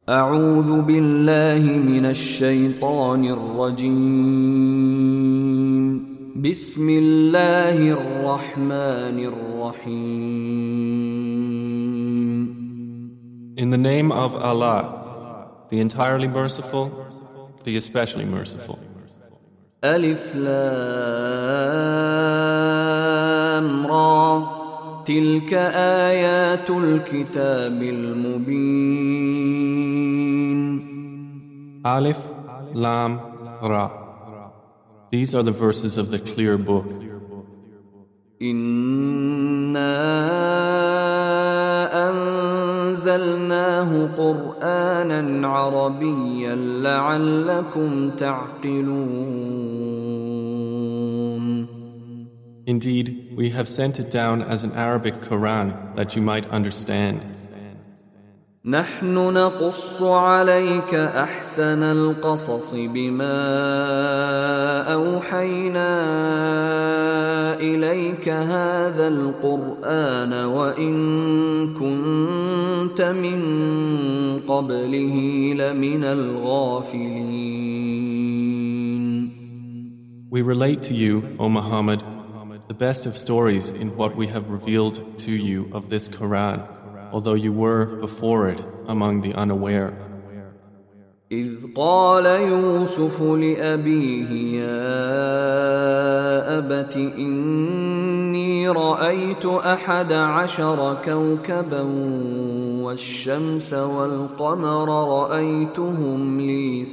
أعوذ بالله من الشيطان الرجيم بسم الله الرحمن الرحيم In the name of Allah, the entirely merciful, the especially merciful. ألف لام را تلك آيات الكتاب المبين Alif, Lam, Ra. These are the verses of the clear book. إنا أنزلناه قرآنا عربيا لعلكم تعقلون. Indeed, we have sent it down as an Arabic Quran that you might understand. نحن نقص عليك أحسن القصص بما أوحينا إليك هذا القرآن وإن كنت من قبله لمن الغافلين. We relate to you, O Muhammad, the best of stories in what we have revealed to you of this Quran, although you were before it among the unaware. إذ قال يوسف لأبيه يا أبت إني رأيت 11 كوكبا والشمس والقمر رأيتهم لي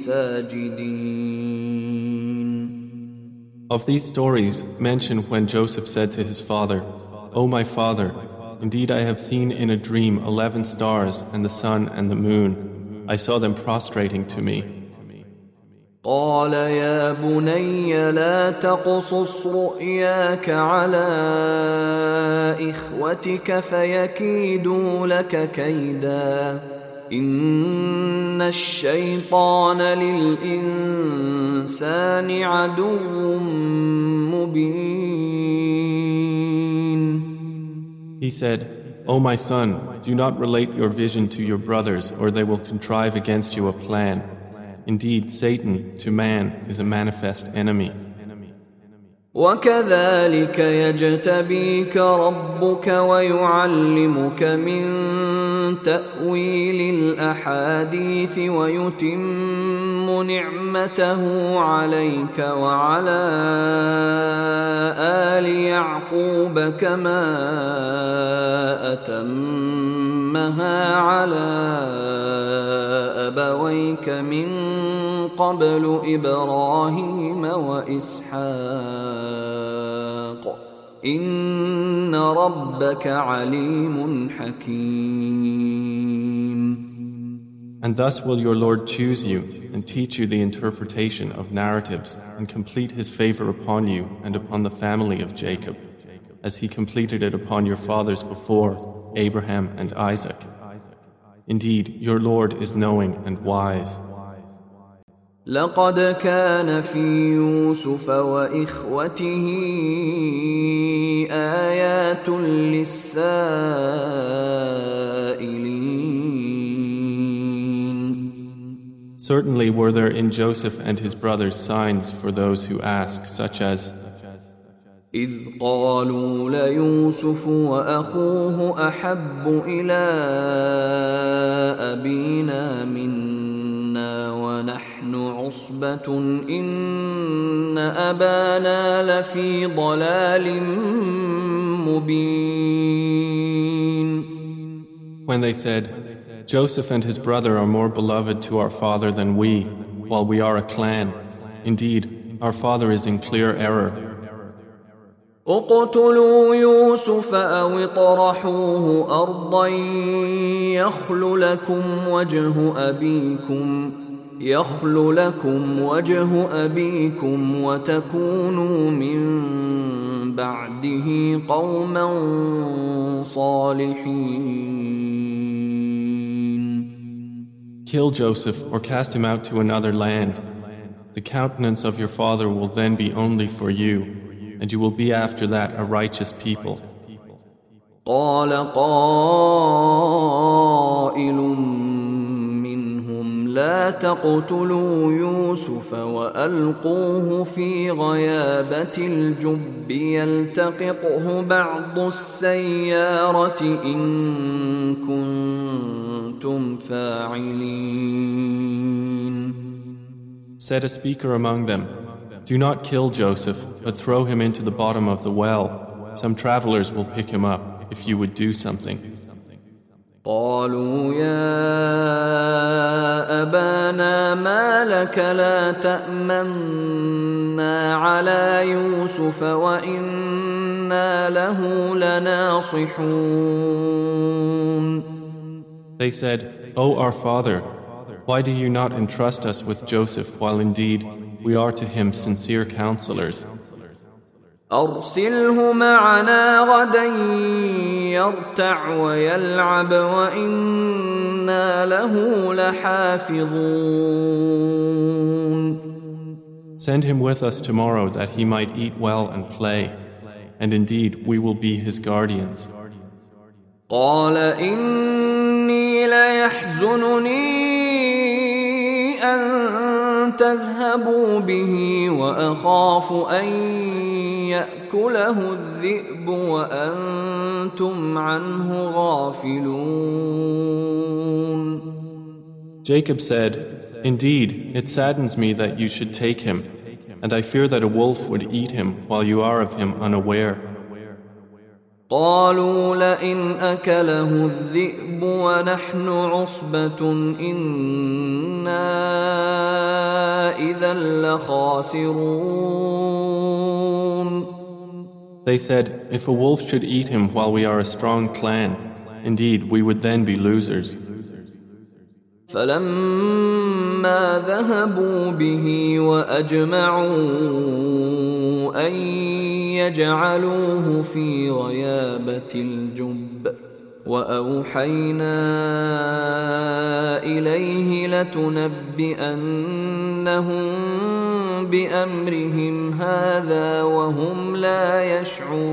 ساجدين. Of these stories, mention when Joseph said to his father, O my father, indeed I have seen in a dream 11 stars and the sun and the moon. I saw them prostrating to me. قال يا بني لا تقصص رؤياك على إخوتك فيكيدوا لك كيدا إن الشيطان للإنسان عدو مبين. He said, O my son, do not relate your vision to your brothers or they will contrive against you a plan. Indeed, Satan to man is a manifest enemy. وكذلك يجتبيك ربك ويعلمك من تأويل الأحاديث ويتم نعمته عليك وعلى آل يعقوب كما أتمها على أبويك من قبل إبراهيم وإسحاق إن ربك عليم حكيم. And thus will your Lord choose you and teach you the interpretation of narratives and complete his favor upon you and upon the family of Jacob, as he completed it upon your fathers before, Abraham and Isaac. Indeed, your Lord is knowing and wise. لقد كان في يوسف وإخوته آيات للسائلين. Certainly were there in Joseph and his brothers signs for those who ask, such as إذ قالوا ليوسف وأخوه أحب إلى أبينا منا ونحن عصبة إن أبانا لفي ضلال مبين. When they said, Joseph and his brother are more beloved to our father than we, while we are a clan. Indeed, our father is in clear error. اقتلوا يوسف أو اطرحوه أرضا يخل لكم وجه أبيكم وتكونوا من بعده قوما صالحين. Kill Joseph or cast him out to another land. The countenance of your father will then be only for you, and you will be after that a righteous people. قال قائل لا تقتلوا يوسف وألقوه في غيابة الجب يلتقطه بعض السيارة إن كنتم فاعلين. Said a speaker among them, "Do not kill Joseph, but throw him into the bottom of the well. Some travelers will pick him up if you would do something." قالوا يا أبانا ما لك لا تأمنا على يوسف وإنا له لناصحون. They said, "O our father, why do you not entrust us with Joseph while indeed we are to him sincere counselors?" أرسله معنا غدا يرتع ويلعب وإنا له لحافظون. Send him with us tomorrow that he might eat well and play, and indeed we will be his guardians. قال إني ليحزنني أن تذهبوا به وأخاف أن يأكله الذئب وأنتم عنه غافلون. Jacob said, "Indeed, it saddens me that you should take him, and I fear that a wolf would eat him while you are of him unaware." قالوا لئن أكله الذئب ونحن عصبة إنا إذا لخاسرون. They said, "If a wolf should eat him while we are a strong clan, indeed we would then be losers." فلما ذهبوا به وأجمعوا أن يجعلوه في غيابة الجب وأوحينا إليه لتنبئنهم بأمرهم هذا وهم لا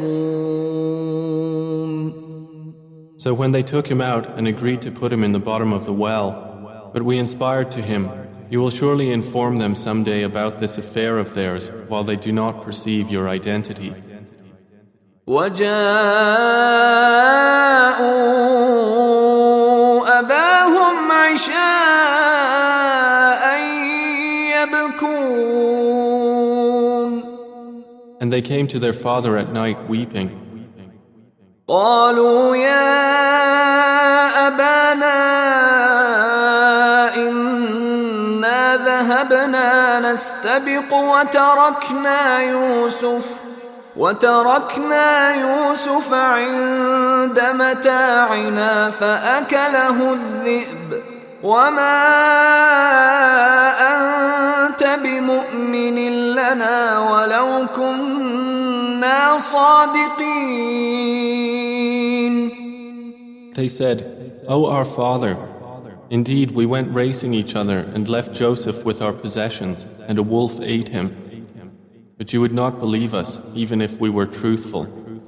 يشعرون. So when they took him out and agreed to put him in the bottom of the well, but we inspired to him, "You will surely inform them someday about this affair of theirs while they do not perceive your identity." وجاءوا أباهم عشاء يبكون. And they came to their father at night weeping. قالوا يا أبانا إنا ذهبنا نستبق وتركنا يوسف عند متاعنا فأكله الذئب وما أنت بمؤمن لنا ولو كنا صادقين. They said, "O our father, indeed we went racing each other and left Joseph with our possessions, and a wolf ate him. But you would not believe us, even if we were truthful."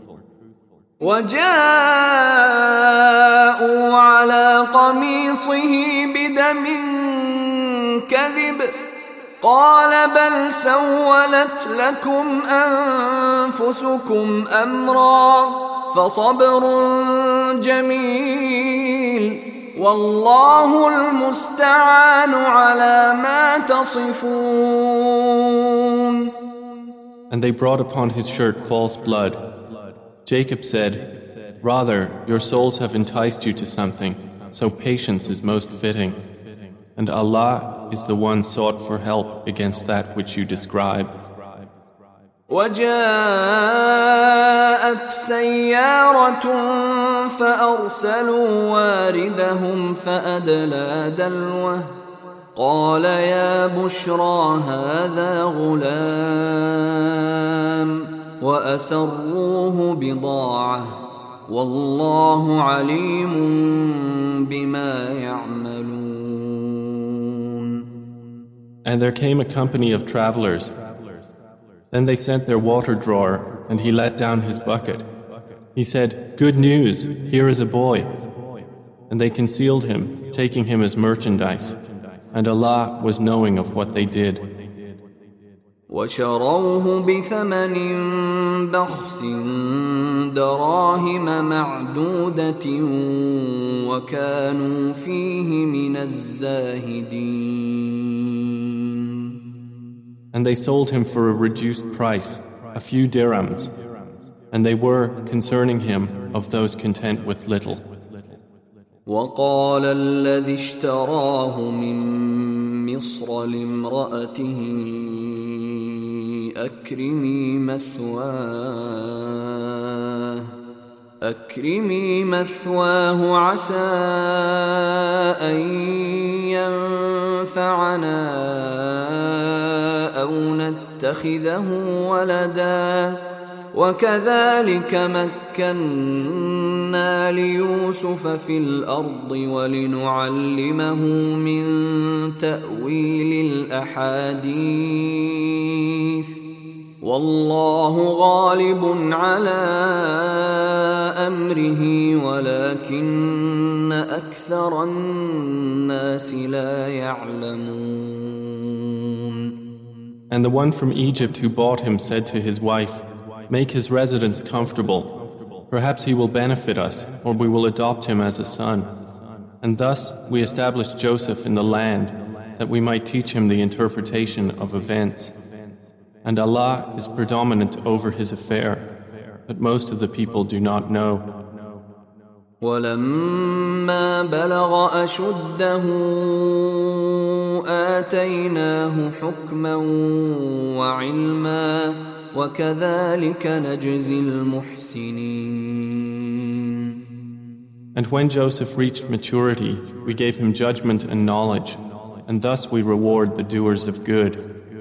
وجاءوا على قميصه بدم كذب قال بل سولت لكم أنفسكم أمرا فصبر جميل والله المستعان على ما تصفون. And they brought upon his shirt false blood. Jacob said, "Rather, your souls have enticed you to something, so patience is most fitting. And Allah is the one sought for help against that which you describe." وجاءت سيارة فأرسلوا واردهم فأدلى دلوه قال يا بشرى هذا غلام وأسروه بضاعة والله عليم بما يعملون. And there came a company of travelers. Then they sent their water drawer, and he let down his bucket. He said, "Good news, here is a boy." And they concealed him, taking him as merchandise. and Allah was knowing of what they did. وشروه بثمن بخس دراهم معدودة وكانوا فيه من الزاهدين. And they sold him for a reduced price, a few dirhams, and they were, concerning him, of those content with little. وقال الذي اشتراه من مصر لامرأته أكرمي مثواه عسى أن ينفعنا أو نتخذه ولدا وكذلك مكنا ليوسف في الأرض ولنعلمه من تأويل الأحاديث والله غالب على أمره ولكن أكثر الناس لا يعلمون. And the one from Egypt who bought him said to his wife, "Make his residence comfortable. Perhaps he will benefit us, or we will adopt him as a son." And thus we established Joseph in the land, that we might teach him the interpretation of events. And Allah is predominant over his affair, but most of the people do not know. ولما بلغ أشده آتيناه حكما وعلما وكذلك نجزي المحسنين. And when Joseph reached maturity, we gave him judgment and knowledge, and thus we reward the doers of good.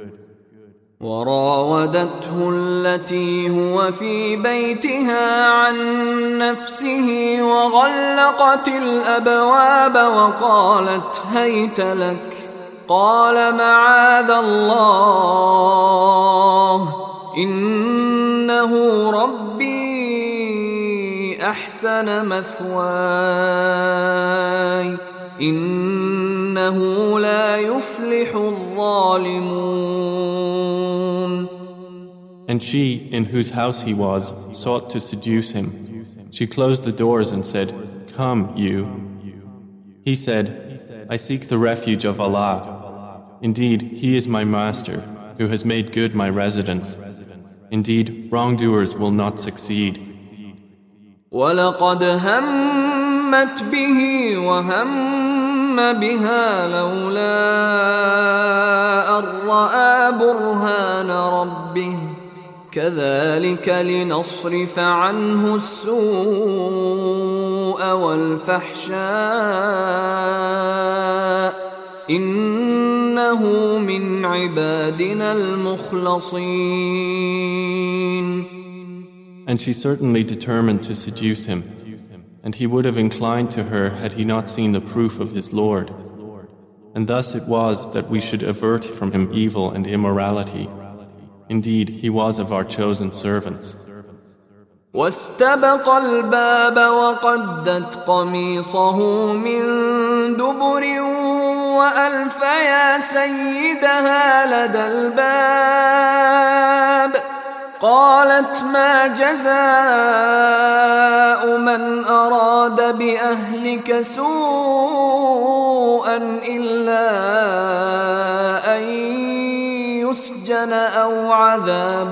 وراودته التي هو في بيتها عن نفسه وغلقت الأبواب وقالت هيت لك قال معاذ الله إنه ربي أحسن مثواي إنه لا يفلح الظالمون. And she, in whose house he was, sought to seduce him. She closed the doors and said, "Come, you." He said, "I seek the refuge of Allah. Indeed, He is my master, who has made good my residence. Indeed, wrongdoers will not succeed." وَلَقَدْ هَمَّتْ بِهِ وَهَمَّ بِهَا لَوْلَا أَن رَّأَىٰ بُرْهَانَ رَبِّهِ كَذَلِكَ لِنَصْرِفَ عَنْهُ السُّوءَ وَالْفَحْشَاءَ إِنَّهُ مِنْ عِبَادِنَا الْمُخْلَصِينَ. And she certainly determined to seduce him, and he would have inclined to her had he not seen the proof of his Lord. And thus it was that we should avert from him evil and immorality. Indeed, he was of our chosen servants. واستبق الباب وقدت قميصه من دبر وألف يا سيدها لدى الباب قالت ما جزاء من أراد بأهلك سوءا إلا أن يسجن أو عذاب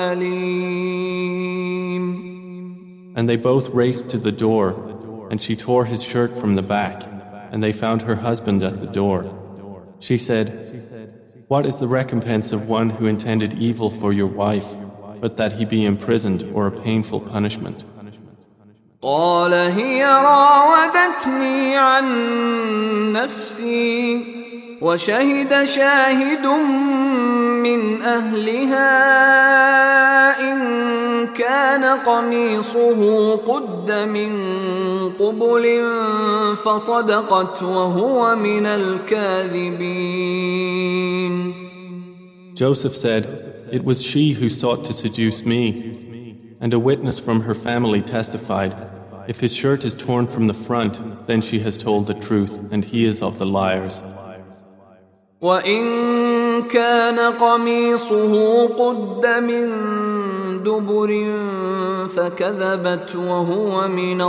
أليم. And they both raced to the door, and she tore his shirt from the back, and they found her husband at the door. She said, "What is the recompense of one who intended evil for your wife, but that he be imprisoned or a painful punishment?" قال هي راودتني عن نفسي وشهد شاهد من أهلها إن كان قميصه قد من قبل فصدقت وهو من الكاذبين. Joseph said, "It was she who sought to seduce me." And a witness from her family testified, "If his shirt is torn from the front, then she has told the truth, and he is of the liars." وإن كان قميصه قد من دبر فكذبت وهو من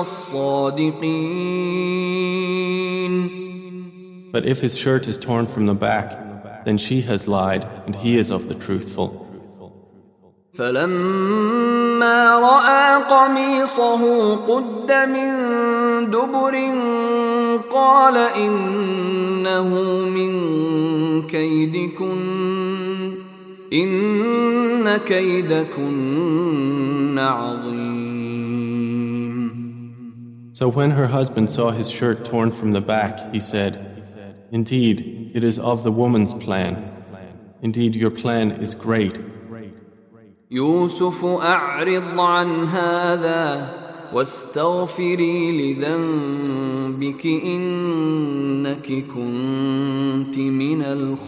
الصادقين. But if his shirt is torn from the back, then she has lied and he is of the truthful. فلما رأى قميصه قد من دبر قال إنه من كيدكن إن كيدكن عظيم. So when her husband saw his shirt torn from the back, he said, "Indeed, it is of the woman's plan. Indeed, your plan is great." يوسف أعرض عن هذا واستغفري لذنبك إنك كنت من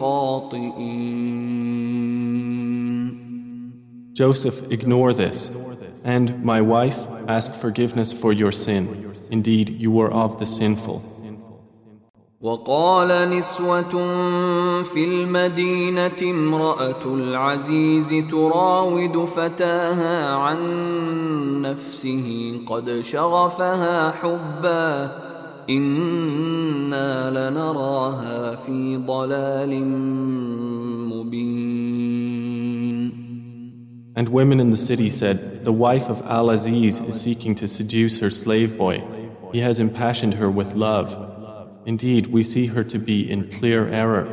الخاطئين. Joseph, ignore this. And, my wife, ask forgiveness for your sin. Indeed, you were of the sinful. وقال نسوة في المدينة امرأة العزيز تراود فتاها عن نفسه قد شغفها حبا إنا لنراها في ضلال مبين. And women in the city said, the wife of Al-Aziz is seeking to seduce her slave boy. He has impassioned her with love. Indeed, we see her to be in clear error.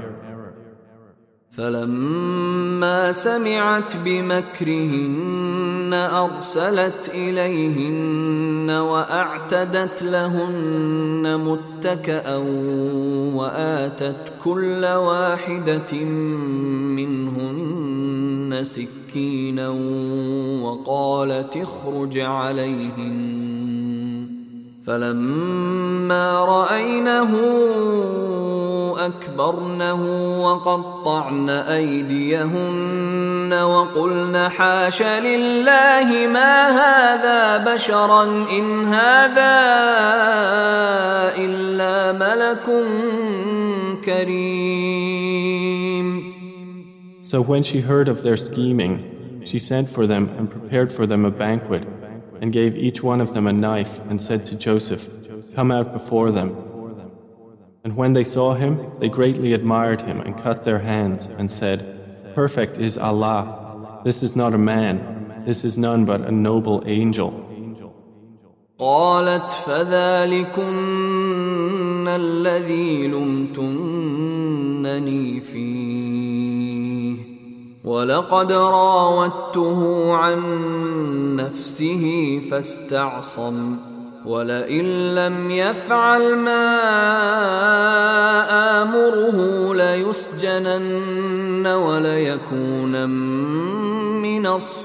فلما سمعت بمكرهن أرسلت إليهن وأعتدت لهن متكأ وآتت كل واحدة منهن سكينا وقالت اخرج عليهن فلما رأينه أكبرنه وقطعن أيديهن وقلن حاش لله ما هذا بشرا إن هذا إلا ملك كريم. So when she heard of their scheming, she sent for them and prepared for them a banquet and gave each one of them a knife and said to Joseph, "Come out before them." And when they saw him, they greatly admired him and cut their hands and said, "Perfect is Allah. This is not a man. This is none but a noble angel." قالت فذلكن الذي لمتنني فيه ولقد راودته عن نفسه فاستعصم ولئن لم يفعل ما آمره ليسجنن وليكون من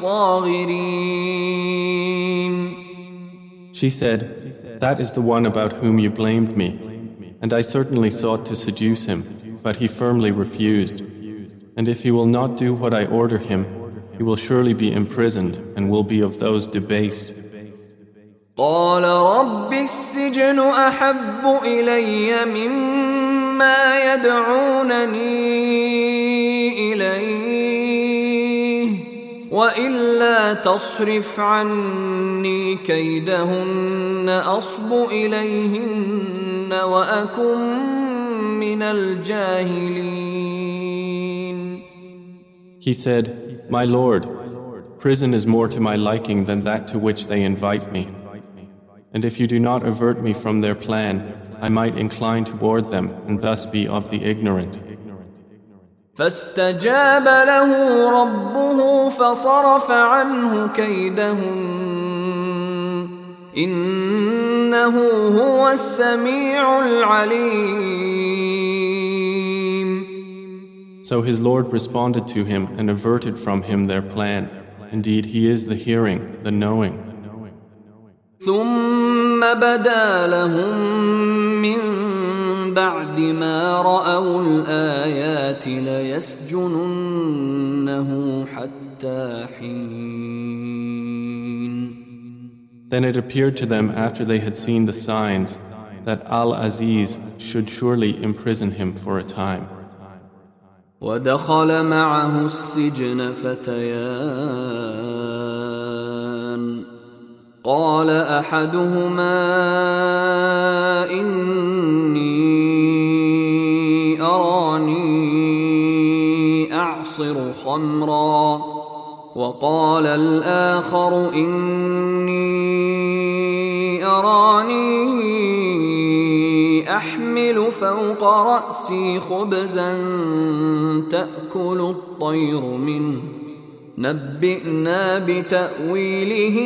الصاغرين. She said, "That is the one about whom you blamed me, and I certainly sought to seduce him, but he firmly refused. And if he will not do what I order him, he will surely be imprisoned and will be of those debased." قال رب السجن أحب إلي مما يدعونني إليه وإلا تصرف عني كيدهن أصب إليهن وأكن من الجاهلين. He said, "My Lord, prison is more to my liking than that to which they invite me. And if you do not avert me from their plan, I might incline toward them and thus be of the ignorant." فاستجاب له ربه فصرف عنه كيدهن إنه هو السميع العليم. So his Lord responded to him and averted from him their plan. Indeed, he is the hearing, the knowing. ثم بدا لهم من بعد ما رأوا الآيات ليسجننه حتى حين. Then it appeared to them after they had seen the signs that Al-Aziz should surely imprison him for a time. ودخل معه السجن فتيان قال أحدهما إني أراني أعصر خمرا وقال الآخر إني أراني أحمل فوق رأسي خبزا تأكل الطير منه نبئنا بتأويله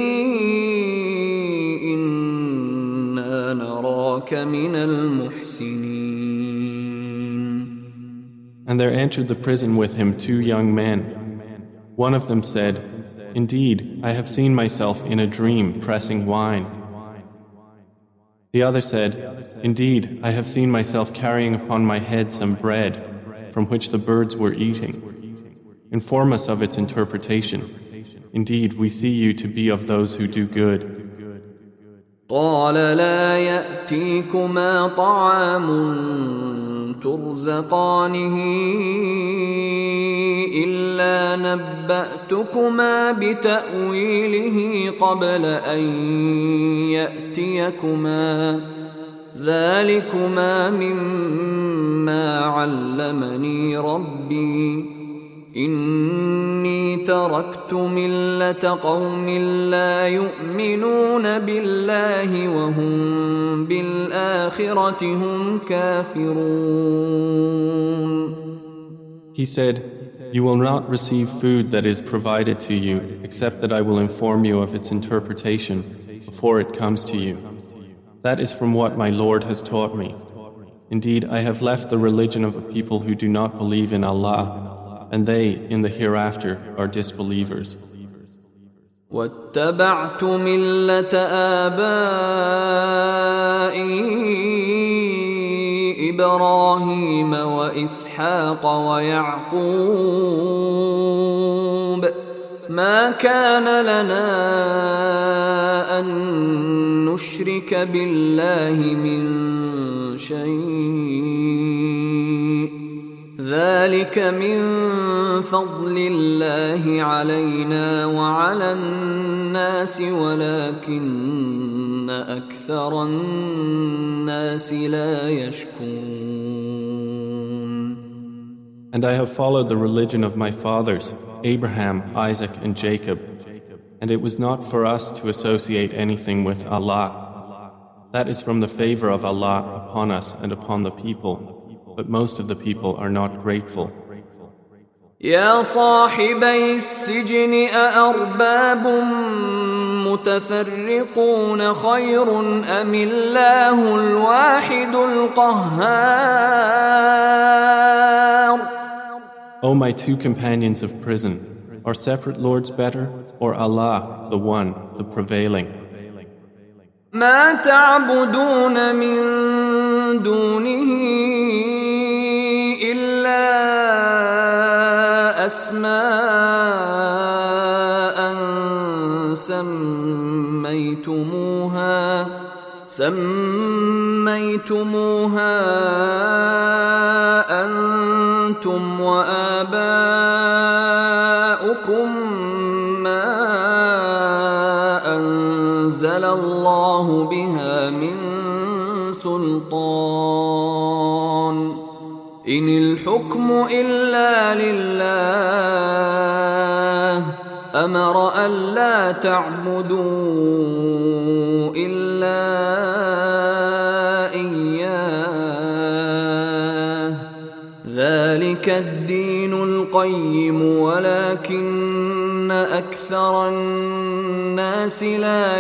إنا نراك من المحسنين. And there entered the prison with him 2 young men. One of them said, "Indeed, I have seen myself in a dream pressing wine." The other said, "Indeed, I have seen myself carrying upon my head some bread from which the birds were eating. Inform us of its interpretation. Indeed, we see you to be of those who do good." قال لا يأتيكما طعام ترزقانه إلا نبأتكما بتأويله قبل أن يأتيكما ذلكما مما علمني ربي إني تركت ملة قوم لا يؤمنون بالله وهم بالآخرة هم كافرون. He said, "You will not receive food that is provided to you except that I will inform you of its interpretation before it comes to you. That is from what my Lord has taught me. Indeed, I have left the religion of a people who do not believe in Allah, and they, in the hereafter, are disbelievers." واتبعت ملة آبائي إبراهيم وإسحاق ويعقوب ما كان لنا أن نشرك بالله من شيء ذلك من فضل الله علينا وعلى الناس ولكن أكثر الناس لا يشكرون. And I have followed the religion of my fathers, Abraham, Isaac, and Jacob, and it was not for us to associate anything with Allah. That is from the favor of Allah upon us and upon the people, but most of the people are not grateful. يا صاحبي السجن أأرباب متفرقون خير أم الله الواحد القهار. O my 2 companions of prison, are separate lords better, or Allah, the one, the prevailing? ما تعبدون من دونه إلا أسماء سميتموها أنتم وآباؤكم ما أنزل الله بها من سلطان إن الحكم إلا لله أمر ألا تعبدوا إلا إياه ذلك الدين القيم ولكن أكثر الناس لا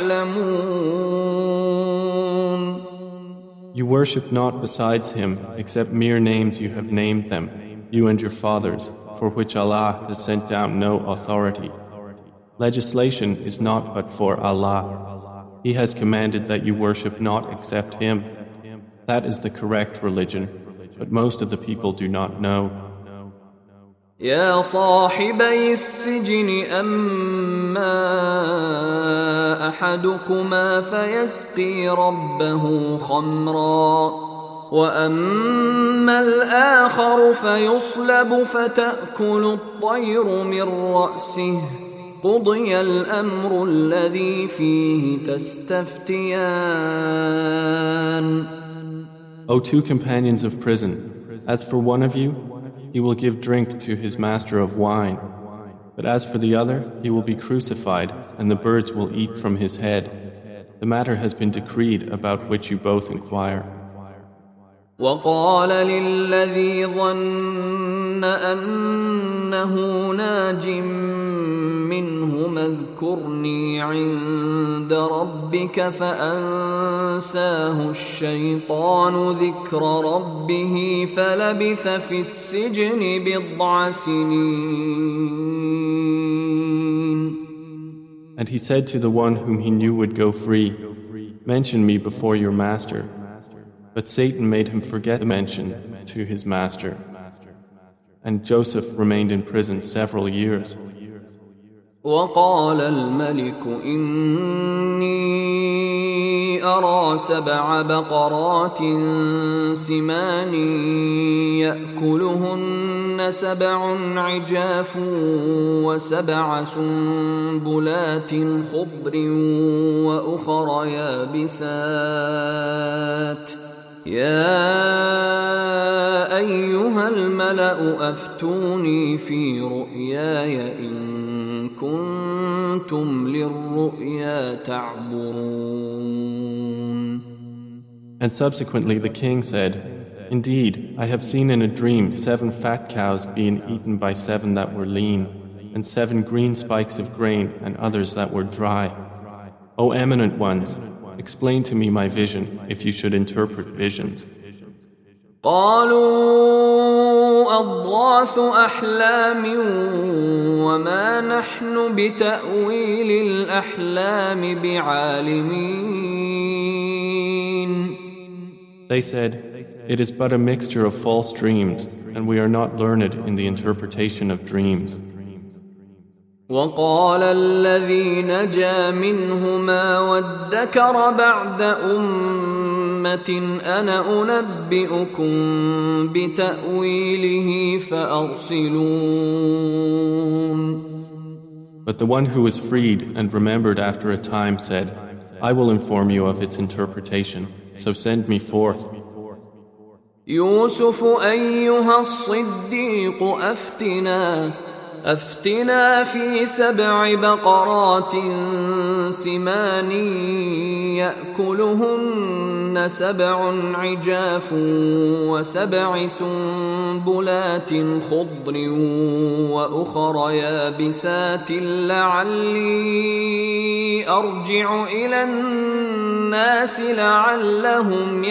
يعلمون. You worship not besides him except mere names you have named them, you and your fathers, for which Allah has sent down no authority. Legislation is not but for Allah. He has commanded that you worship not except him. That is the correct religion, but most of the people do not know. يا صاحبي السجن أما أحدكما فيسقي ربه خمرا وأما الآخر فيصلب فتأكل الطير من رأسه قضي الأمر الذي فيه تستفتيان. O two companions of prison, as for one of you, he will give drink to his master of wine. But as for the other, he will be crucified, and the birds will eat from his head. The matter has been decreed about which you both inquire. وقال للذي ظن أنه ناج منهم اذكرني عند ربك فأنساه الشيطان ذكر ربه فلبث في السجن بضع سنين. And he said to the one whom he knew would go free, "Mention me before your master." But Satan made him forget the mention to his master. And Joseph remained in prison several years. وقال الملك إني أرى 7 بقرات سمان يأكلهن 7 عجاف و7 سنبلات خضر وأخر يابسات يا أيها الملأ أفتوني في رؤياي إن كنتم للرؤيا تعبرون. And subsequently the king said, "Indeed, I have seen in a dream 7 fat cows being eaten by 7 that were lean, and 7 green spikes of grain and others that were dry. O eminent ones, explain to me my vision if you should interpret visions." قالوا أضغاث أحلام وما نحن بتأويل الأحلام بعالمين. They said, "It is but a mixture of false dreams, and we are not learned in the interpretation of dreams." وقال الذي نجا منهما وادكر بعد أمة أنا أنبئكم بتأويله فأرسلون. But the one who was freed and remembered after a time said, "I will inform you of its interpretation, so send me forth." يوسف أيها الصديق أفتنا في 7 بقرات سمان يأكلهن 7 عجاف و7 سنبلات خضر وأخر يابسات لعلي أرجع إلى الناس لعلهم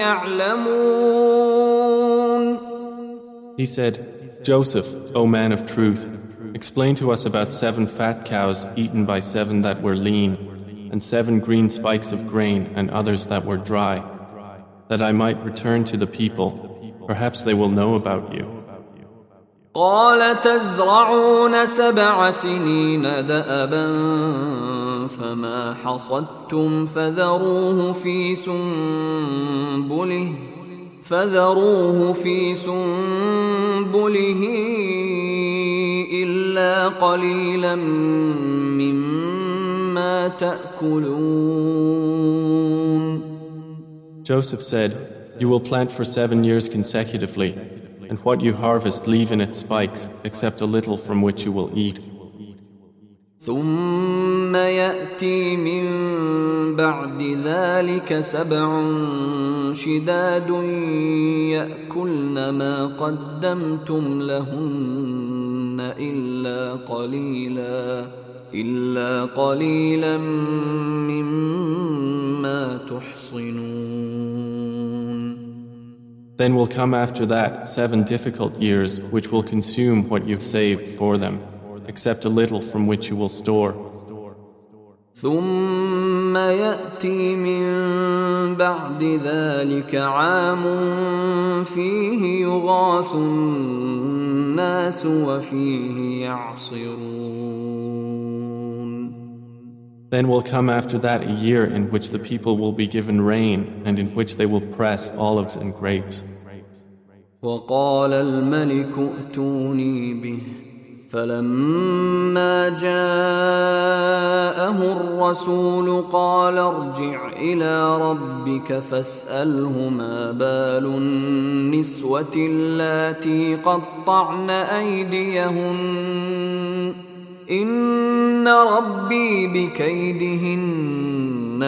يعلمون. He said, "Joseph, O man of truth, explain to us about 7 fat cows eaten by 7 that were lean, and 7 green spikes of grain and others that were dry, that I might return to the people. Perhaps they will know about you." قال تزرعون 7 سنين دأبا فما حصدتم فذروه في سنبله إلا قليلا مما تأكلون. Joseph said, "You will plant for 7 years consecutively, and what you harvest leave in its spikes, except a little from which you will eat. ثم يأتي من بعد ذلك 7 شداد يأكلن ما قدمتم لهن إلا قليلا مما تحصنون. Then will come after that 7 difficult years which will consume what you've saved for them, except a little from which you will store. ثم يأتي من بعد ذلك عام فيه يغاث الناس وفيه يعصرون. Then will come after that a year in which the people will be given rain and in which they will press olives and grapes. وقال الملك ائتوني به فلما جاءه الرسول قال ارجع إلى ربك فاسأله ما بال النسوة اللاتي قطعن أيديهن إن ربي بكيدهن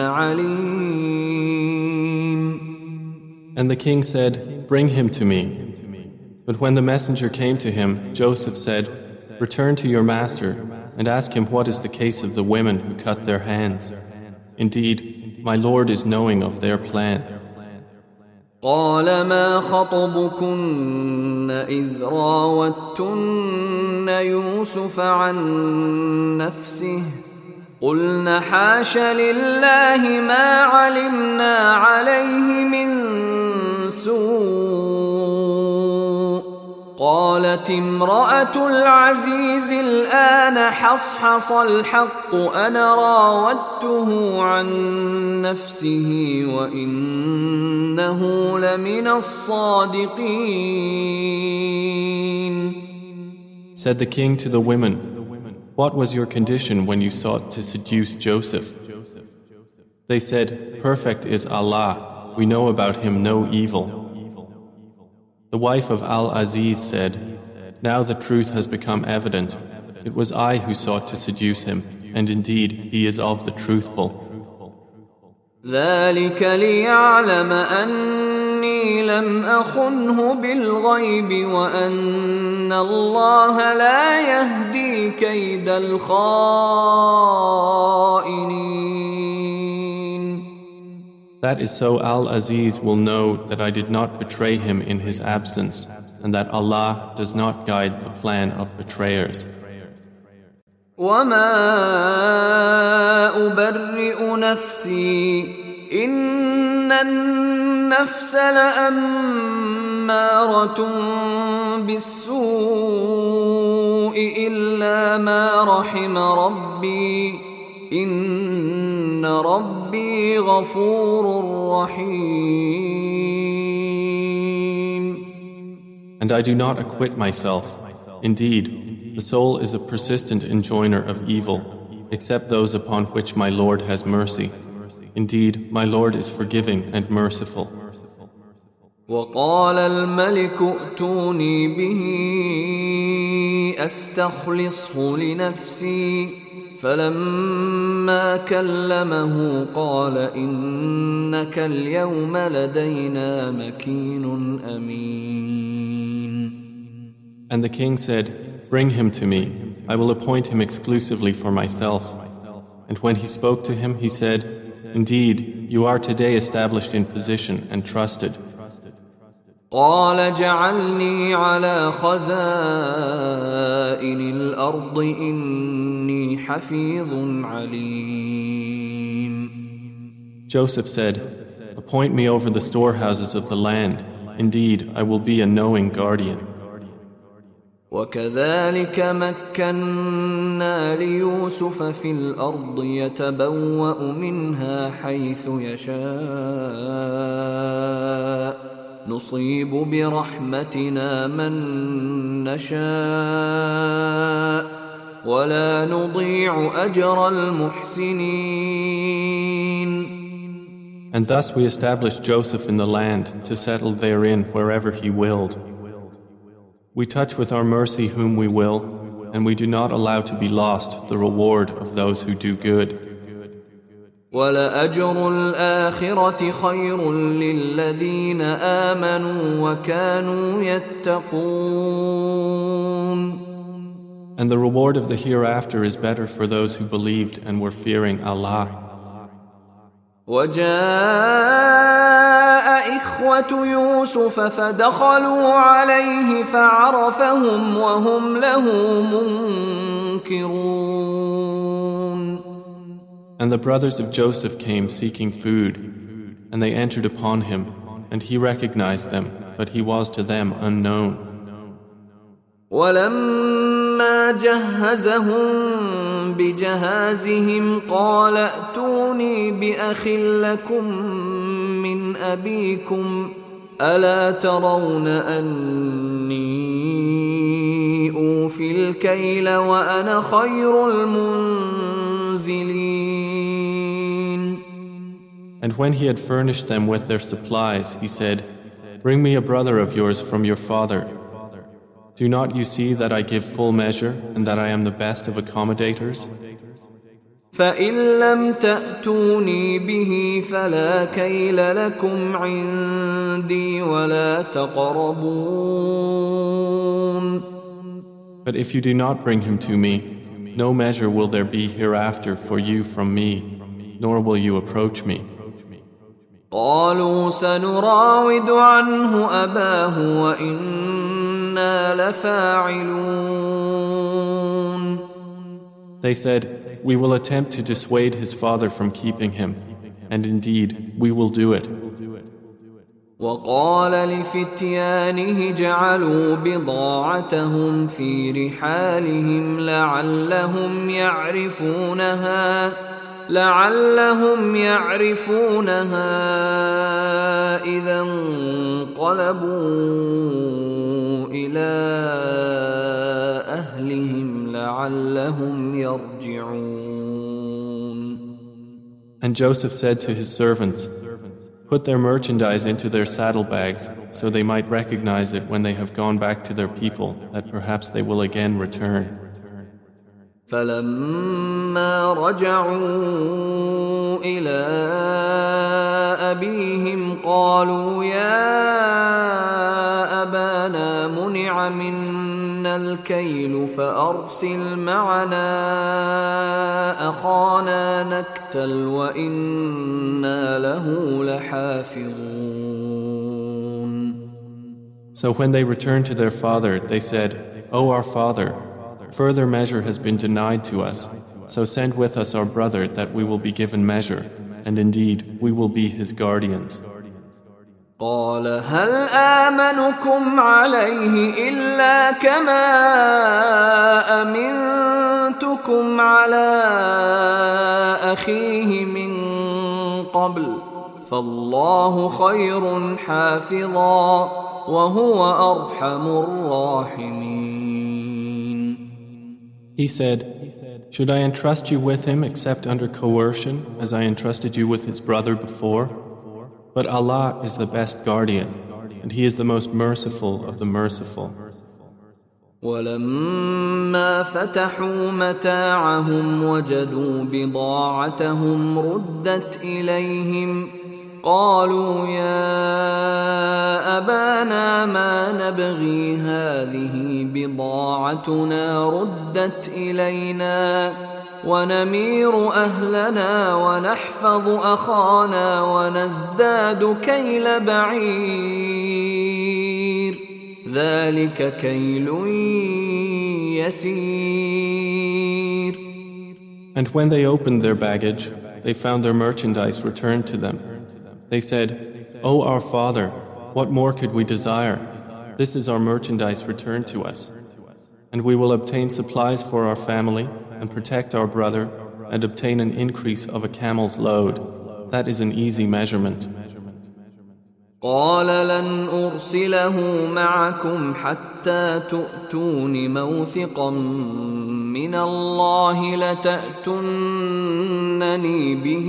عليم. And the king said, "Bring him to me." But when the messenger came to him, Joseph said, "Return to your master and ask him what is the case of the women who cut their hands. Indeed, my Lord is knowing of their plan." قال ما خطبكن إذ راوتن يوسف عن نفسه قلن حاش لله ما علمنا عليه من سوء قالت امرأة العزيز الآن حصحص الحق أنا راودته عن نفسه وإنه لمن الصادقين. Said the king to the women, "What was your condition when you sought to seduce Joseph?" They said, "Perfect is Allah, we know about him no evil." The wife of Al-Aziz said, "Now the truth has become evident. It was I who sought to seduce him, and indeed he is of the truthful." ذلك ليعلم أني لم أخنه بالغيب وأن الله لا يهدي كيد الخائنين. That is so Al-Aziz will know that I did not betray him in his absence, and that Allah does not guide the plan of betrayers. وما أبرئ نفسي إن النفس لأمارة بالسوء إلا ما رحم ربي إن ربي غفور رحيم. And I do not acquit myself. Indeed, the soul is a persistent enjoiner of evil, except those upon which my Lord has mercy. Indeed, my Lord is forgiving and merciful. وقال الملك ائتوني به أستخلصه لنفسي فلما كلمه قال إنك اليوم لدينا مكين أمين. And the king said, "Bring him to me. I will appoint him exclusively for myself." And when he spoke to him, he said, "Indeed, you are today established in position and trusted." قال جعلني على خزائن الأرض إني حفيظ عليم. Joseph said, "Appoint me over the storehouses of the land. Indeed, I will be a knowing guardian." وكذلك مكنا ليوسف في الأرض يتبوأ منها حيث يشاء نصيب برحمتنا من نشاء ولا نضيع أجر المحسنين. And thus we established Joseph in the land to settle therein wherever he willed. We touch with our mercy whom we will, and we do not allow to be lost the reward of those who do good. وَلَأَجْرُ الْآخِرَةِ خَيْرٌ لِلَّذِينَ آمَنُوا وَكَانُوا يَتَّقُونَ. And the reward of the hereafter is better for those who believed and were fearing Allah. وَجَاءَ إِخْوَةُ يُوسُفَ فَدَخَلُوا عَلَيْهِ فَعَرَفَهُمْ وَهُمْ لَهُ مُنْكِرُونَ. And the brothers of Joseph came seeking food, and they entered upon him, and he recognized them, but he was to them unknown. وَلَمَّا فلما جهزهم بجهازهم قال ائتوني بأخ لكم من أبيكم ألا ترون أني أوفي الكيل وأنا خير المنزلين. And when he had furnished them with their supplies, he said, "Bring me a brother of yours from your father. Do not you see that I give full measure and that I am the best of accommodators? فإن لم تأتوني به فلا كيل لكم عندي ولا تقربون." But if you do not bring him to me, no measure will there be hereafter for you from me, nor will you approach me. قالوا سنراود عنه أباه وإنا لفاعلون. They said, "We will attempt to dissuade his father from keeping him, and indeed we will do it." وقال لفتيانه جعلوا بضاعتهم في رحالهم لعلهم يعرفونها إذا انقلبوا إلى أهلهم لعلهم يرجعون. And Joseph said to his servants, "Put their merchandise into their saddlebags, so they might recognize it when they have gone back to their people, that perhaps they will again return." فلما رجعوا إلى أبيهم قالوا يا أبانا منع منا الكيل فأرسل معنا أخانا نكتل وإنا له لحافظون. So when they returned to their father, they said, "O our father, further measure has been denied to us, so send with us our brother that we will be given measure, and indeed we will be his guardians." قال هل آمنكم عليه إلا كما أمنتكم على أخيه من قبل فالله خير حافظا وهو أرحم الراحمين. He said, "Should I entrust you with him except under coercion, as I entrusted you with his brother before? But Allah is the best guardian, and He is the most merciful of the merciful." ولما فتحوا متاعهم وجدوا بضاعتهم ردت إليهم قالوا يا أبانا ما نبغي هذه بضاعتنا ردت إلينا ونمير أهلنا ونحفظ أخانا ونزداد كيل بعير ذلك كيل يسير. And when they opened their baggage, they found their merchandise returned to them. They said, "O our father, what more could we desire? This is our merchandise returned to us. And we will obtain supplies for our family and protect our brother and obtain an increase of a camel's load. That is an easy measurement." قال لن أرسله معكم حتى تؤتون موثقا من الله لتأتونني به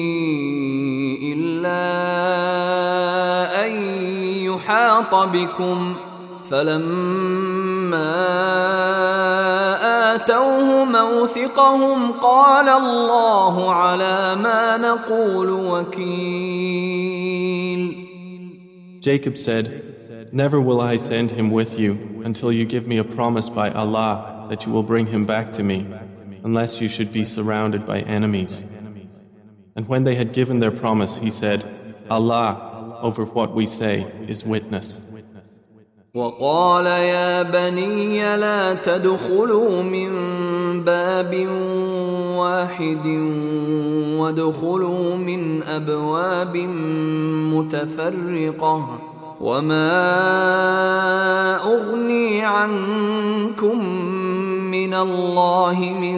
إلا أن يحاط بكم فلما آتوه موثقهم قال الله على ما نقول وكيل. Jacob said, "Never will I send him with you until you give me a promise by Allah that you will bring him back to me, unless you should be surrounded by enemies." And when they had given their promise, he said, "Allah, over what we say, is witness." وقال يا بني لا تدخلوا من باب واحد وادخلوا من أبواب متفرقة وما أغني عنكم من الله من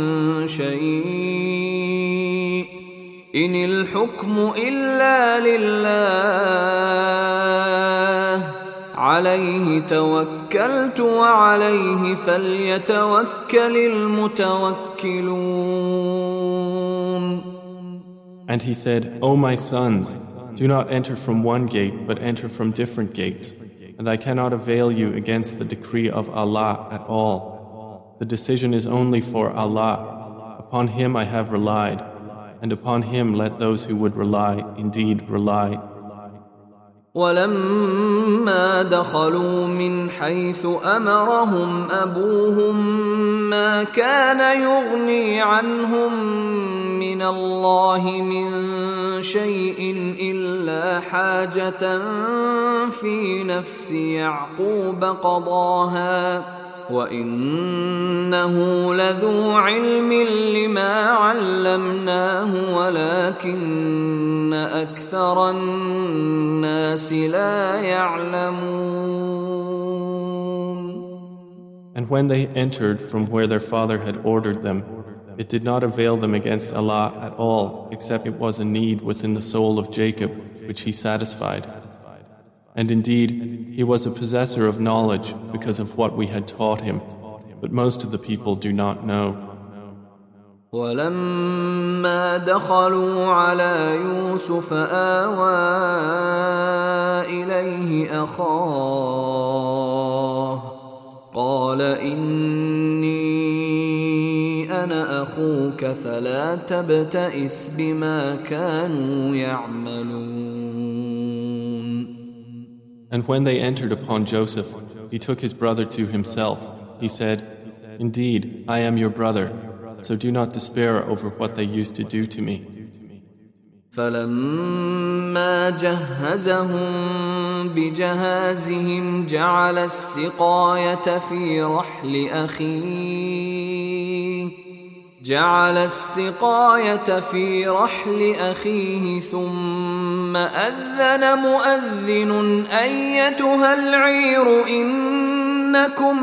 شيء إن الحكم إلا لله عليه توكلت وعليه فليتوكل المتوكلون. And he said, O my sons, do not enter from one gate, but enter from different gates, and I cannot avail you against the decree of Allah at all. The decision is only for Allah. Upon Him I have relied, and upon Him let those who would rely indeed rely. ولما دخلوا من حيث أمرهم أبوهم ما كان يغني عنهم من الله من شيء إلا حاجة في نفس يعقوب قضاها وإنه لذو علم لما علمناه ولكن أكثر الناس لا يعلمون. And when they entered from where their father had ordered them, it did not avail them against Allah at all, except it was a need within the soul of Jacob, which he satisfied. And indeed, he was a possessor of knowledge because of what we had taught him, but most of the people do not know. ولما دخلوا على يوسف آوى إليه أخاه قال إني أنا أخوك فلا تبتئس بما كانوا يعملون. And when they entered upon Joseph, he took his brother to himself. He said, Indeed, I am your brother, so do not despair over what they used to do to me. فلما جهزهم بجهازهم جعل السقاية في رحل أخيه ثم أذن مؤذن أيتها العير إنكم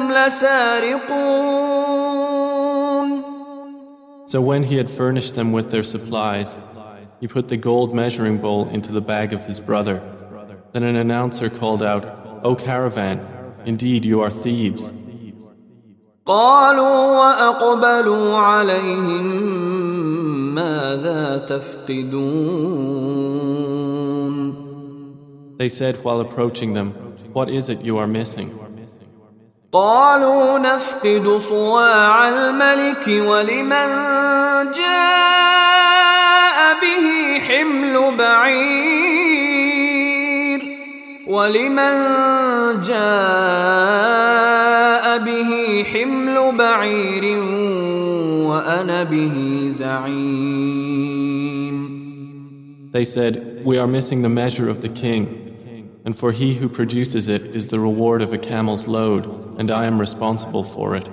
لسارقون. So when he had furnished them with their supplies, he put the gold measuring bowl into the bag of his brother. Then an announcer called out, O caravan, indeed you are thieves. قالوا وأقبلوا عليهم ماذا تفقدون. They said while approaching them, What is it you are missing? قالوا نفقد صواع الملك ولمن جاء به حمل بعير وأنا به زعيم. They said, We are missing the measure of the king, and for he who produces it is the reward of a camel's load, and I am responsible for it.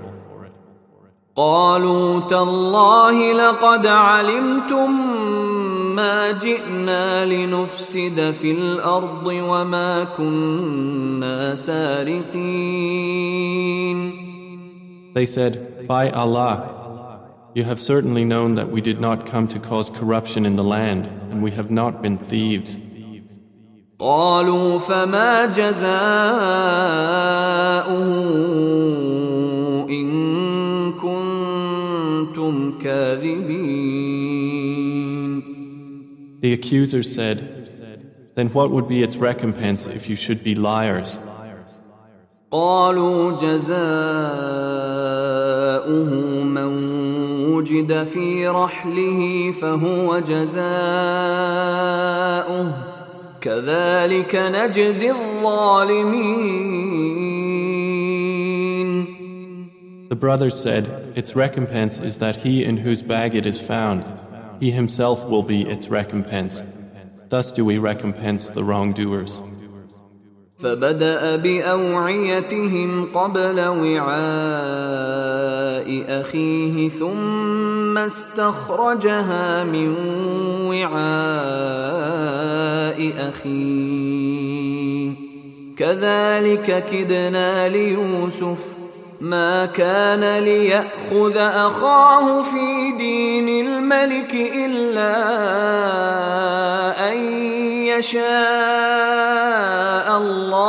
قالوا تالله لقد علمتم ما جئنا لنفسد في الأرض وما كنا سارقين. They said, By Allah, you have certainly known that we did not come to cause corruption in the land, and we have not been thieves. قالوا فما جزاؤه إن كنتم كاذبين. The accusers said, Then what would be its recompense if you should be liars? قالوا جزاؤه من وجد في رحله فهو جزاؤه كذلك نجزي الظالمين. The brothers said, Its recompense is that he in whose bag it is found, he himself will be its recompense. Thus do we recompense the wrongdoers. فبدأ بأوعيتهم قبل وعاء أخيه ثم استخرجها من وعاء أخيه كذلك كدنا ليوسف ما كان ليأخذ أخاه في دين الملك إلا أن يشاء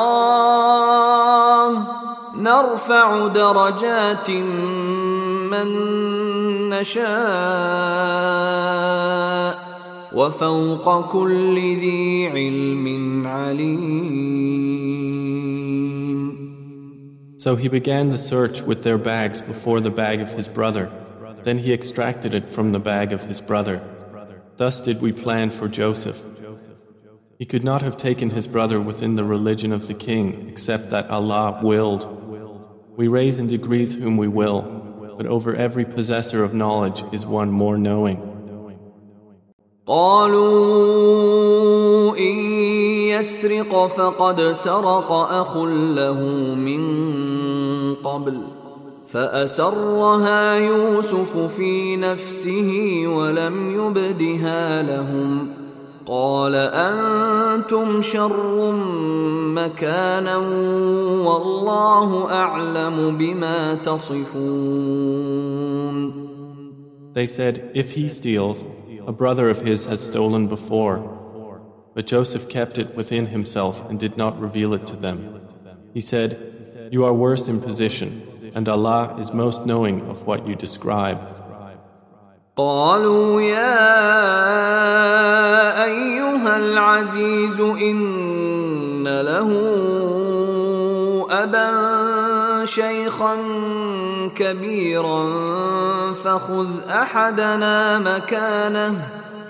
الله نرفع درجات من نشاء وفوق كل ذي علم عليم. So he began the search with their bags before the bag of his brother. Then he extracted it from the bag of his brother. Thus did we plan for Joseph. He could not have taken his brother within the religion of the king except that Allah willed. We raise in degrees whom we will, but over every possessor of knowledge is one more knowing. قالوا إن يسرق فقد سرق أخ له من قبل فأسرها يوسف في نفسه ولم يبدها لهم قال أنتم شر مكانا والله أعلم بما تصفون. They said, if he steals, a brother of his has stolen before. But Joseph kept it within himself and did not reveal it to them. He said, you are worst in position, and Allah is most knowing of what you describe. قالوا يا أيها العزيز إن له أبا شيخا كبيرا فخذ أحدنا مكانه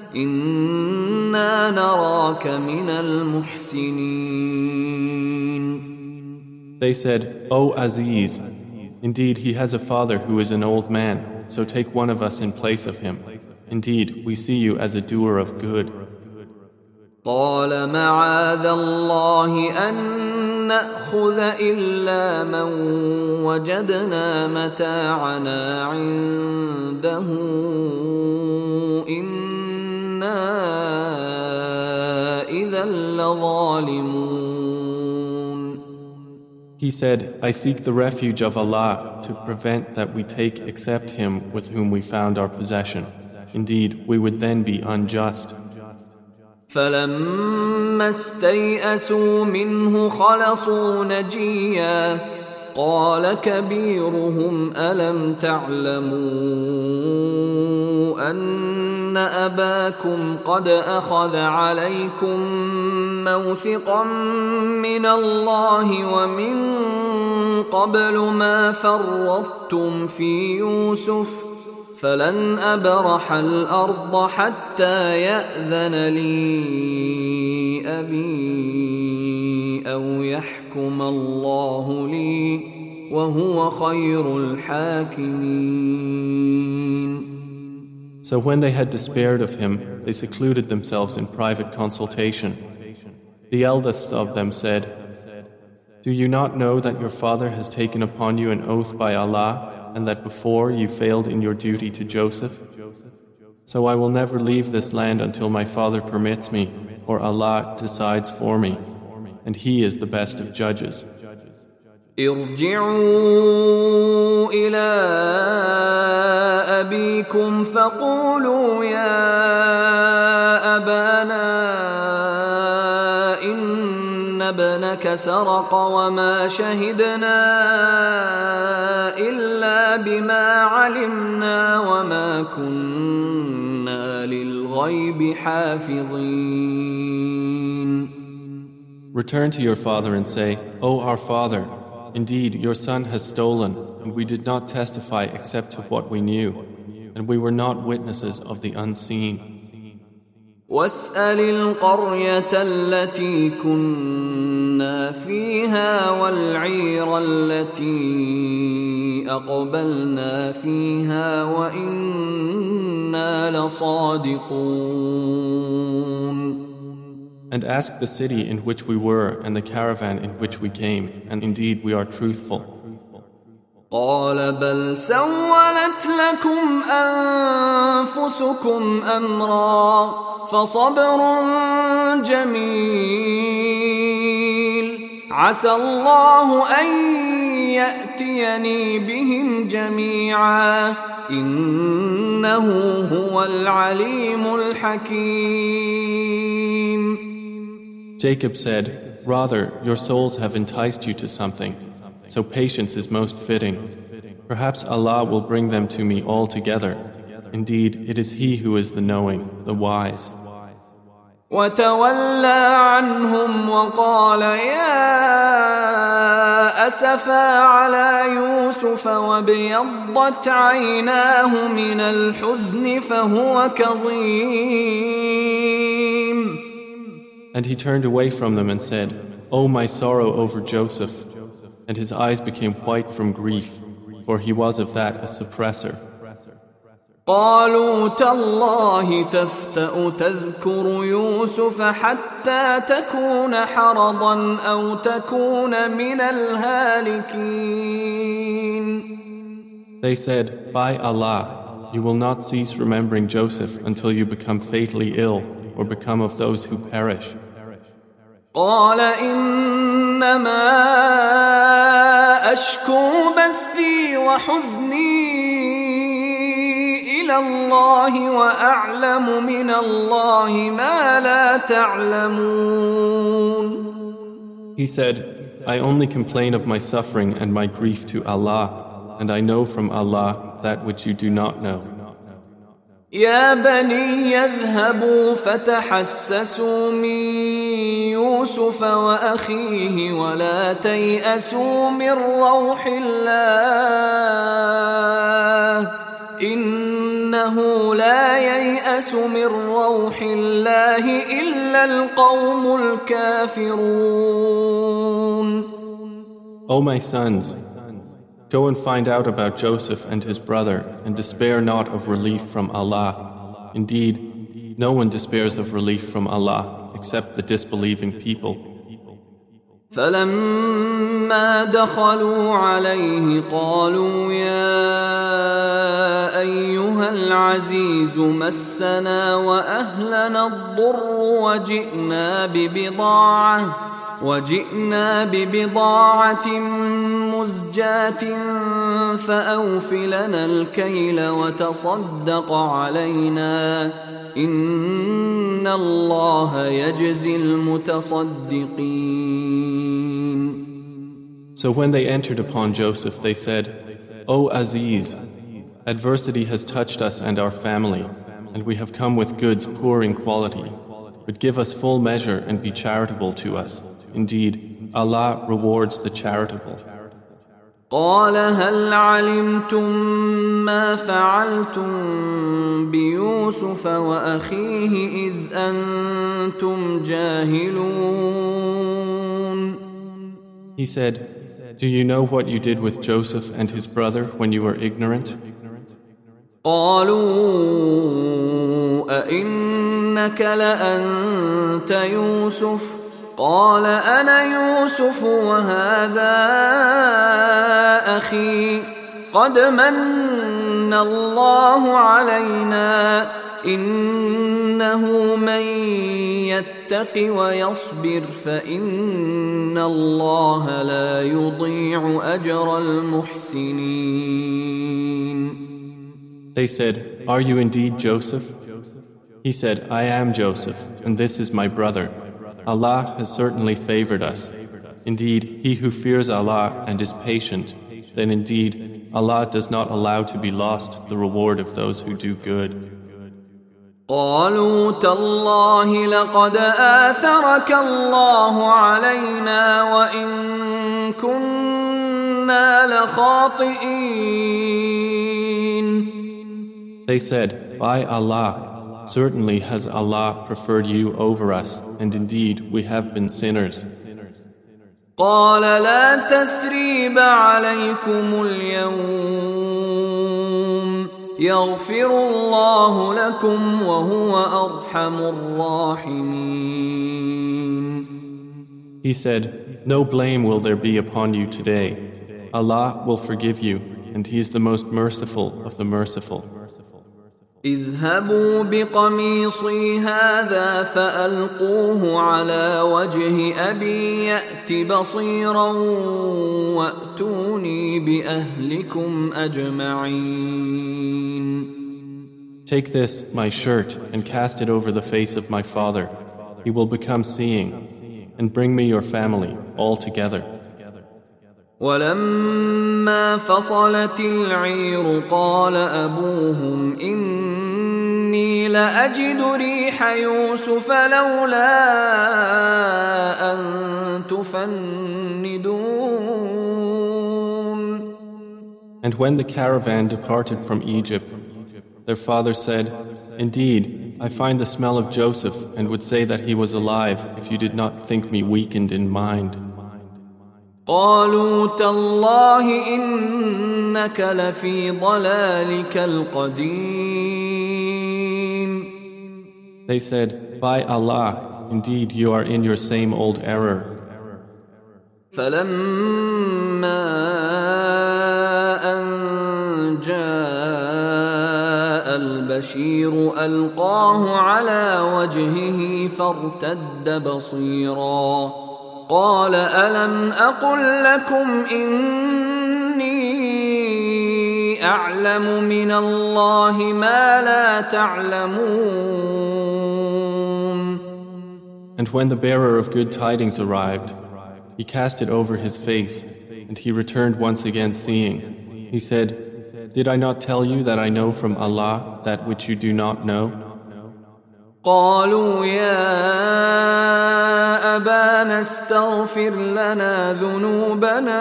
إنا نراك من المحسنين. They said, O Aziz, indeed he has a father who is an old man, so take one of us in place of him. Indeed, we see you as a doer of good. قال معاذ الله أن نأخذ إلا من وجدنا متاعنا عنده إنا إذا لظالمون. He said, I seek the refuge of Allah to prevent that we take except him with whom we found our possession. Indeed, we would then be unjust. فلما استيئسوا منه خلصوا نجيا قال كبيرهم ألم تعلموا أن أباكم قد أخذ عليكم موثقا من الله ومن قبل ما فرطتم في يوسف فلن أبرح الأرض حتى يأذن لي أبي أو يحكم الله لي وهو خير الحاكمين. So when they had despaired of him, they secluded themselves in private consultation. The eldest of them said, do you not know that your father has taken upon you an oath by Allah and that before you failed in your duty to Joseph? So I will never leave this land until my father permits me or Allah decides for me, and He is the best of judges. ارجعوا إلى أبيكم فقولوا يا أبانا إن ابنك سرق وما شهدنا إلا بما علمنا وما كنا للغيب حافظين. Return to your father and say, O our father, indeed your son has stolen, and we did not testify except to what we knew, and we were not witnesses of the unseen. واسأل القرية التي كنا فيها والعير التي أقبلنا فيها وإنا لصادقون. And ask the city in which we were and the caravan in which we came, and indeed we are truthful. قال بل سولت لكم أنفسكم أمرا فصبر جميل عسى الله أن يأتيني بهم جميعا إنه هو العليم الحكيم. Jacob said, "Rather, your souls have enticed you to something, so patience is most fitting. Perhaps Allah will bring them to me all together. Indeed, it is He who is the knowing, the wise." وتولى عنهم وقال يا أسفا على يوسف وابيضت عيناه من الحزن فهو كظيم. And he turned away from them and said, "Oh, my sorrow over Joseph." And his eyes became white from grief, for he was of that a suppressor. قالوا تالله تفتأ تذكر يوسف حتى تكون حرضا أو تكون من الهالكين. They said, "By Allah, you will not cease remembering Joseph until you become fatally ill or become of those who perish." قال إنما أشكو بثي وحزني إلى الله وأعلم من الله ما لا تعلمون. He said, "I only complain of my suffering and my grief to Allah, and I know from Allah that which you do not know." يا بني يذهبوا فتحسسوا من يوسف وأخيه ولا تيأسوا من روح الله إنه لا ييأس من روح الله إلا القوم الكافرون. O my sons, go and find out about Joseph and his brother, and despair not of relief from Allah. Indeed, no one despairs of relief from Allah except the disbelieving people. فلما دخلوا عليه قالوا يا أيها العزيز مسنا وأهلنا الضر وجئنا ببضاعة مزجاة فأوف لنا الكيل وتصدق علينا إن الله يجزي المتصدقين. So when they entered upon Joseph, they said, "O Aziz, adversity has touched us and our family, and we have come with goods poor in quality. But give us full measure and be charitable to us. Indeed, Allah rewards the charitable." قال هل علمتم ما فعلتم بيوسف وأخيه إذ أنتم جاهلون. He said, "Do you know what you did with Joseph and his brother when you were ignorant?" قالوا أئنك لأنت يوسف قال أنا يوسف وهذا أخي قد من الله علينا إنه من يتق ويصبر فإن الله لا يضيع أجر المحسنين. They said, "Are you indeed Joseph?" He said, "I am Joseph, and this is my brother. Allah has certainly favored us. Indeed, he who fears Allah and is patient, then indeed Allah does not allow to be lost the reward of those who do good." قالوا تالله لقد آثرك الله علينا وإن كنا لخاطئين. They said, "By Allah, certainly has Allah preferred you over us, and indeed we have been sinners." قال لا تثريب عليكم اليوم يغفر الله لكم وهو أرحم الراحمين. He said, "No blame will there be upon you today. Allah will forgive you, and He is the most merciful of the merciful." اذهبوا بقميصي هذا فألقوه على وجه أبي يأت بصيرا وأتوني بأهلكم أجمعين. Take this, my shirt, and cast it over the face of my father. He will become seeing, and bring me your family all together. ولما فصلت العير قال أبوهم إني لأجد ريح يوسف لولا أن تفندون. And when the caravan departed from Egypt, their father said, Indeed, I find the smell of Joseph and would say that he was alive if you did not think me weakened in mind. قالوا تالله إنك لفي ضلالك القديم. They said, By Allah, indeed you are in your same old error. فلما أن جاء البشير ألقاه على وجهه فارتد بصيرا قال ألم أقل لكم إني أعلم من الله ما لا تعلمون. And when the bearer of good tidings arrived, he cast it over his face, and he returned once again seeing. He said, Did I not tell you that I know from Allah that which you do not know? قالوا يا أبانا استغفر لنا ذنوبنا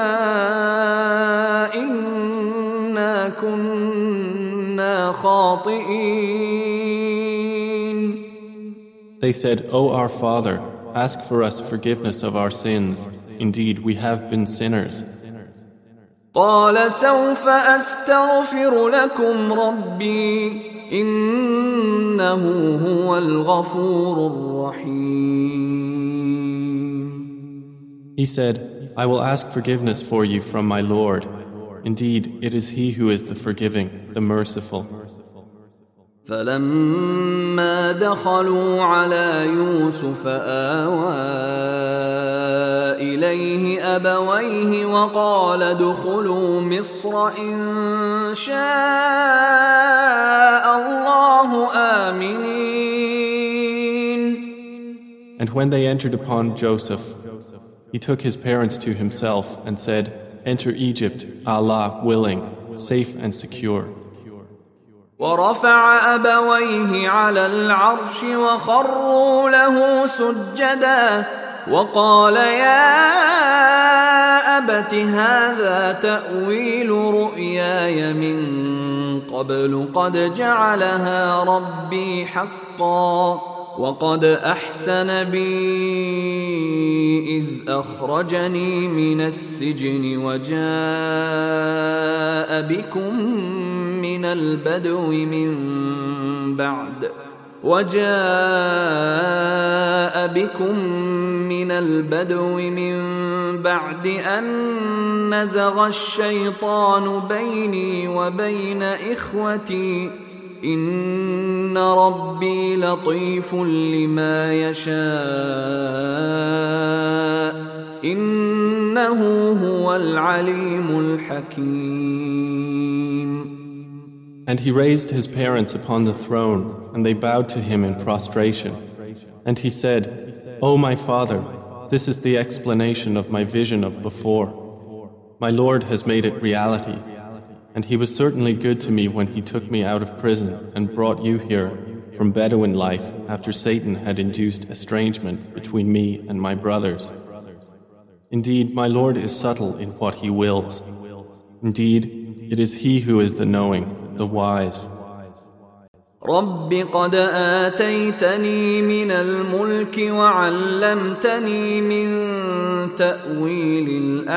إنا كنا خاطئين. They said, O our Father, ask for us forgiveness of our sins. Indeed, we have been sinners. قال سوف أستغفر لكم ربي إنه هو الغفور الرحيم. He said, I will ask forgiveness for you from my Lord. Indeed, it is He who is the forgiving, the merciful. فلما دخلوا على يوسف آوى إليه أبويه وقال ادخلوا مصر إن شاء الله آمنين. And when they entered upon Joseph, he took his parents to himself and said, Enter Egypt, Allah willing, safe and secure. ورفع أبويه على العرش وخروا له سجدا وقال يا أبت هذا تأويل رؤياي من قبل قد جعلها ربي حقا وقد أحسن بي إذ أخرجني من السجن وجاء بكم من البدو من بعد أن نزغ الشيطان بيني وبين إخوتي إن ربي لطيف لما يشاء إنه هو العليم الحكيم. And he raised his parents upon the throne, and they bowed to him in prostration. And he said, O my father, this is the explanation of my vision of before. My Lord has made it reality. And he was certainly good to me when he took me out of prison and brought you here from Bedouin life after Satan had induced estrangement between me and my brothers. Indeed, my Lord is subtle in what he wills. Indeed, it is he who is the knowing, the wise. رب قد آتيتني من الملك وعلمتني من تأويل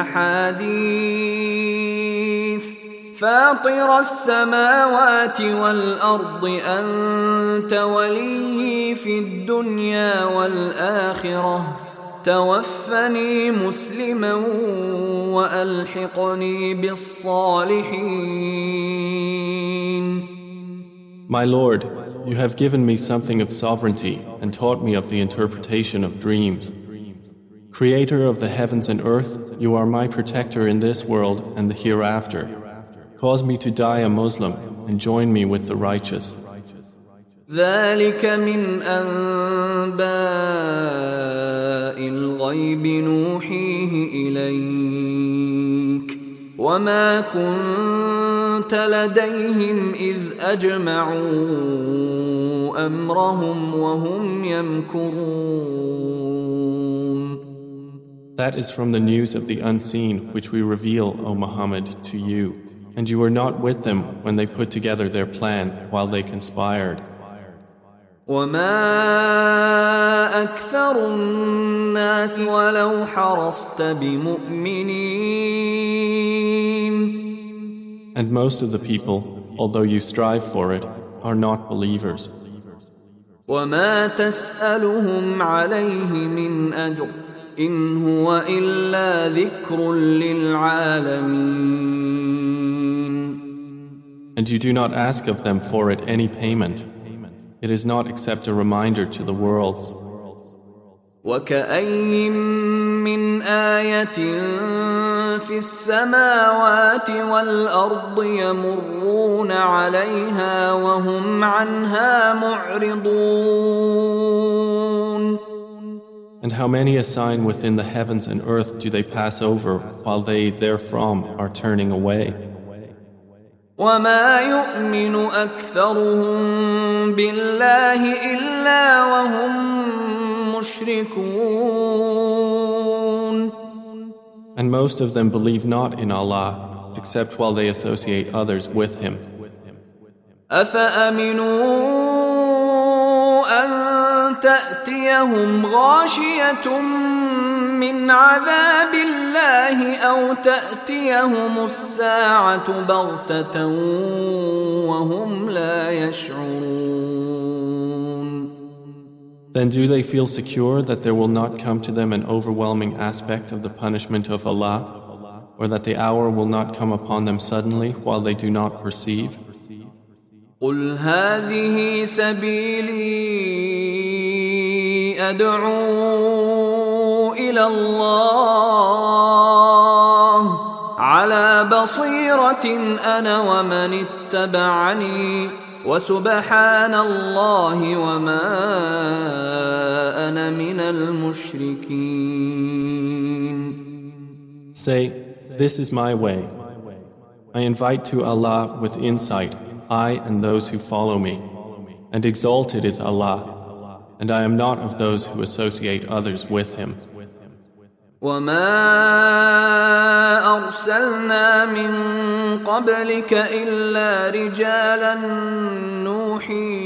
الأحاديث فاطر السماوات والأرض أنت ولي في الدنيا والآخرة توفني مسلما وألحقني بالصالحين. My Lord, you have given me something of sovereignty and taught me of the interpretation of dreams. Creator of the heavens and earth, you are my protector in this world and the hereafter. Cause me to die a Muslim and join me with the righteous. ذلك من أنباء الغيب نوحيه إليك وما كنت لديهم إذ أجمعوا أمرهم وهم يمكرون. That is from the news of the unseen which we reveal, O Muhammad, to you, and you were not with them when they put together their plan while they conspired. وما أكثر الناس ولو حرصت بمؤمنين. And most of the people, although you strive for it, are not believers. وما تسألهم عليه من أجر إن هو إلا ذكر للعالمين. And you do not ask of them for it any payment. It is not except a reminder to the worlds. وكأين من آية في السماوات والأرض يمرون عليها وهم عنها معرضون. And how many a sign within the heavens and earth do they pass over while they therefrom are turning away? وما يؤمن أكثرهم بالله إلا وهم مشركون. And most of them believe not in Allah except while they associate others with Him. أفأمنوا أن تأتيهم غاشية من عذاب الله أو تأتيهم الساعة بغتة وهم لا يشعرون. Then do they feel secure that there will not come to them an overwhelming aspect of the punishment of Allah, or that the hour will not come upon them suddenly while they do not perceive? قل هذه سبيلي أدعو إلى الله على بصيرة أنا ومن اتبعني وسبحان الله وما أنا من المشركين. Say, this is my way. I invite to Allah with insight, I and those who follow me, and exalted is Allah, and I am not of those who associate others with Him. وما أرسلنا من قبلك إلا رجالا نوحي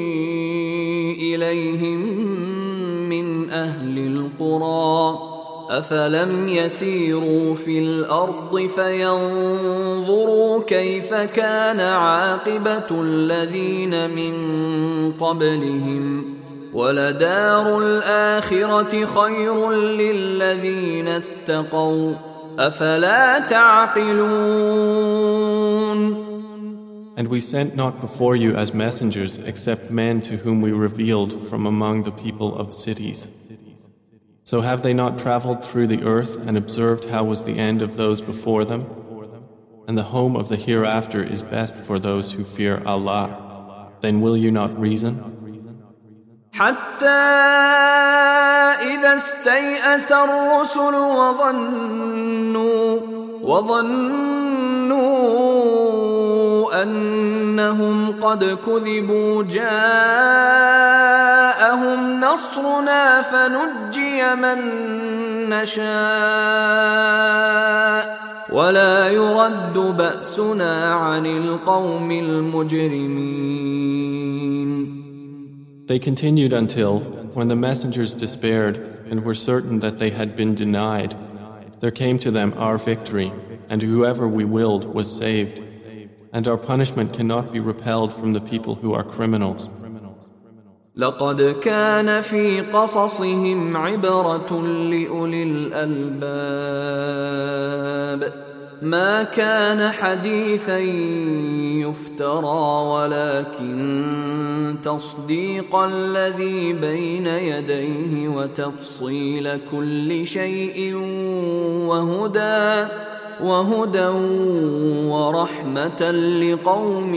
إليهم من أهل القرى أفلم يسيروا في الأرض فينظروا كيف كان عاقبة الذين من قبلهم ولدار الآخرة خير للذين اتقوا أفلا تعقلون. And we sent not before you as messengers except men to whom we revealed from among the people of cities. So have they not traveled through the earth and observed how was the end of those before them? And the home of the hereafter is best for those who fear Allah. Then will you not reason? حتى إذا استيأس الرسل وظنوا أنهم قد كذبوا جاءهم نصرنا فنجي من نشاء ولا يرد بأسنا عن القوم المجرمين. They continued until, when the messengers despaired and were certain that they had been denied, there came to them our victory, and whoever we willed was saved, and our punishment cannot be repelled from the people who are criminals. لقد كان في قصصهم عبرة لأولي الألباب ما كان حديثا يفترى ولكن تصديق الذي بين يديه وتفصيل كل شيء وهدى ورحمة لقوم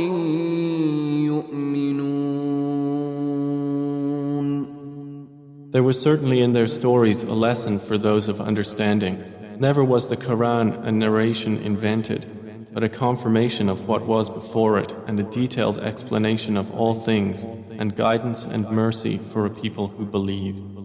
يؤمنون. There was certainly in their stories a lesson for those of understanding. Never was the Quran a narration invented, but a confirmation of what was before it and a detailed explanation of all things and guidance and mercy for a people who believe.